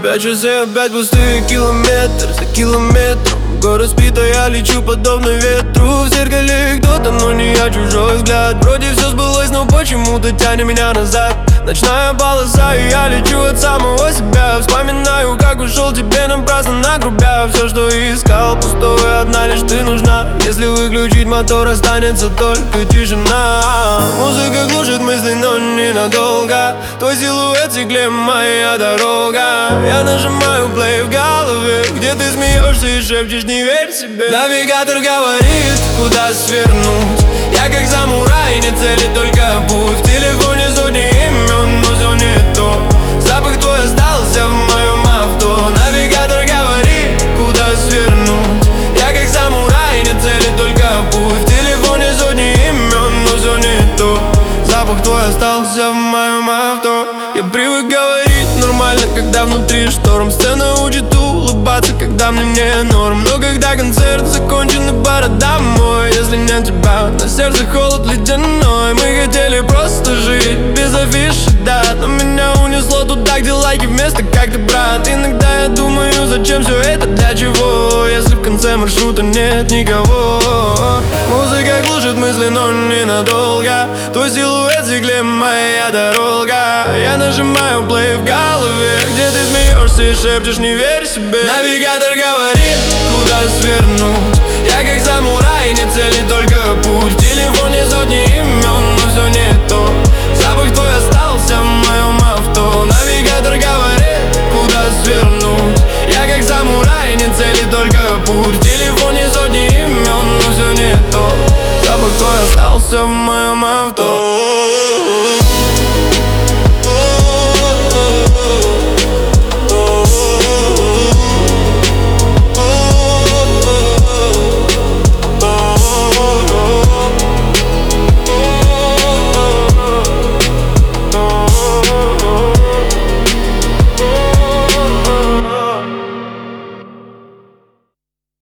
5 часов, опять пустые километр за километром. Город спит, а я лечу подобно ветру. В зеркале кто-то, но не я, чужой взгляд. Вроде все сбылось, но почему-то тянет меня назад. Ночная полоса, и я лечу от самого себя. Вспоминаю, как ушел, тебе напрасно нагрубя. Все, что искал, пустое, одна лишь ты нужна. Если выключить мотор, останется только тишина. Музыка глушит мысли, но ненадолго. Твой силуэт в стекле, моя дорога. Я нажимаю плей в голове, где ты смеешься и шепчешь, не верь себе. Навигатор говорит, куда свернуть. Я как самурай, не цели, только путь. В телефоне сотни имен, но все не то. Запах твой остался в моем авто. Навигатор говорит, куда свернуть. Я как самурай, не цели, только путь. В телефоне сотни имен, но все не то. Запах твой остался в моем авто. Я привык говорить нормально, когда внутри шторм. Сцена учит улыбаться, когда мне не норм. Но когда концерт закончен и пора домой, если нет тебя, на сердце холод ледяной. Мы хотели просто жить без афиши, да, но меня унесло туда, где лайки вместо как ты, брат. Иногда я думаю, зачем все это, для чего, если в конце маршрута нет никого. Музыка глушит мысли, но ненадолго. Твой силуэт в стекле, моя дорога. Я нажимаю плей в голове, где ты смеешься и шепчешь, не верь себе. Навигатор говорит, куда свернуть. Я как самурай, не цели, только путь. В телефоне сотни имен, но все не то. Запах твой остался в моем авто. Навигатор говорит, куда свернуть. Я как самурай, не цели, только путь. В телефоне сотни имен, но все не то. Запах твой остался в моем авто.